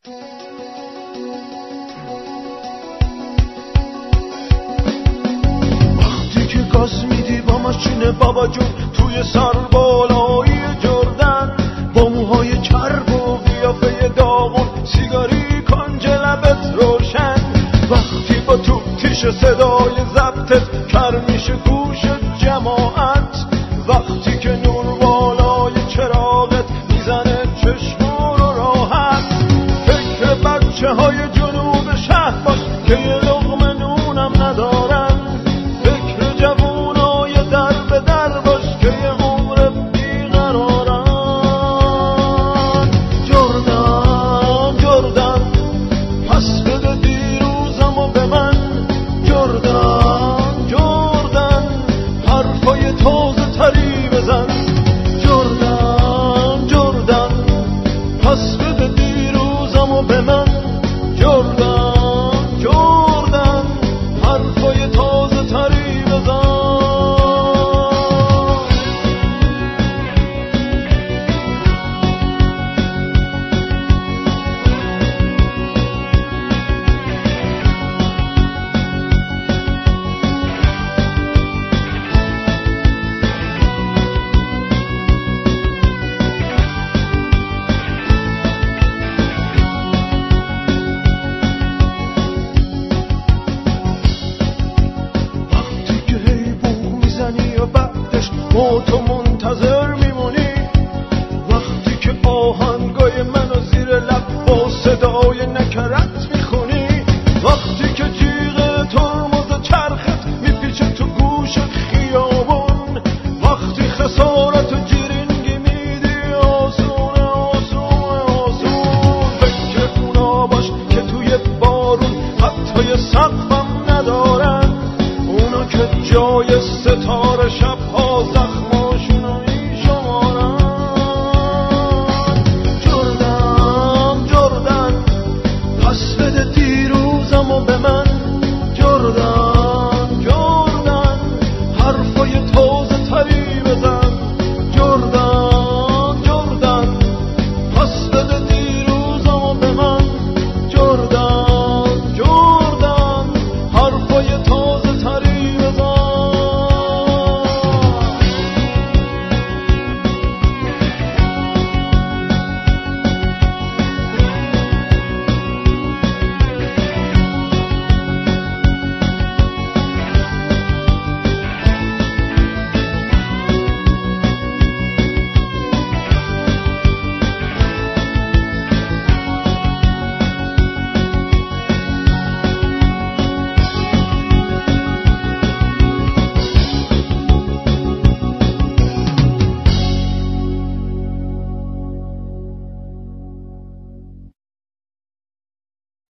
وقتی که گاز میدی با ماشین بابا جون توی سر بالایی جردن، با موهای چرب و قیافه داغون، سیگاری کنج لبت روشن، وقتی با توپ تیش صدای ضبطت کر میشه گوش جماعت، وقتی که نور بالای چراغت میزنه چشم رو راحت، فکر بچه های جنوب شهر باش که یه لقمه نونم ندارن، فکر جوونای در به در باش که یه عمر بیقرارن. جردن جردن پس بده دیروزم و به من، جردن جردن حرفای تازه تری بزن، جردن جردن پس بده دیروزم و به من، جردن جردن حرفای تازه تری بزن. تو منتظر میمونی، وقتی که آهنگای منو زیر لب با صدای